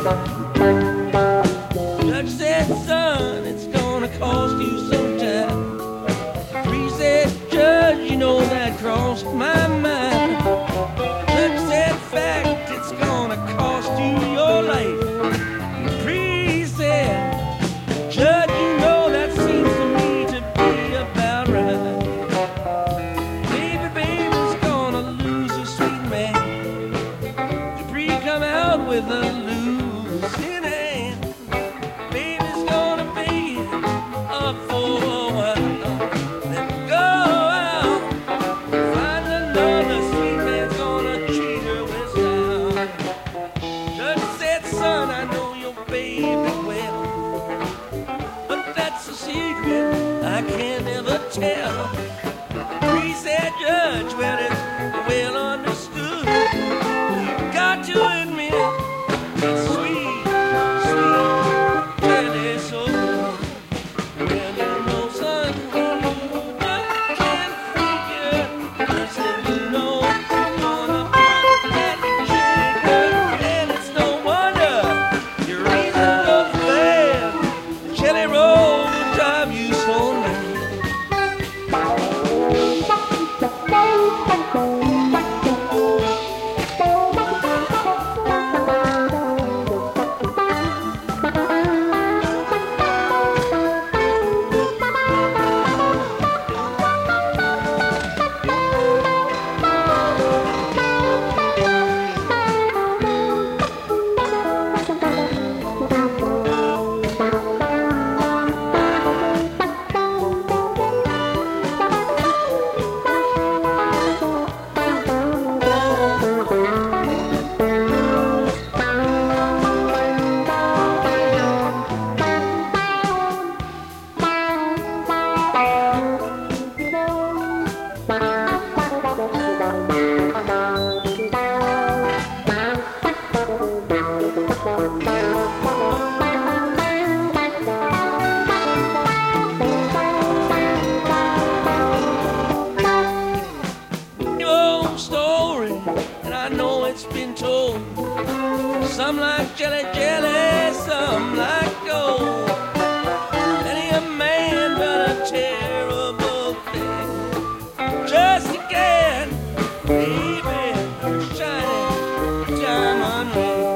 Judge said, son, it's gonna cost you some time. Priest said, Judge, you know that crossed my mind. Judge said, fact, it's gonna cost you your life. Priest said, Judge, you know that seems to me to be about right. Baby's gonna lose a sweet man. Dupree come out with a losing hand. Baby's gonna be up for a while. Then go out, find another sweet man's gonna treat her with style. Judge said, son, I know your baby well, but that's a secret I can't ever tell. Priest said, Judge, well, it's well understood. You got to admit it's sweet, sweet, really so good. Well, you know, son, you just can't figure. I said, you know, you're gonna put that trigger, and it's no wonder your reason goes bad. Jelly roll will drive you so mad. Story, and I know it's been told. Some like jelly, jelly, some like gold. Many a man done a terrible thing. Just again, baby, shining diamond ring.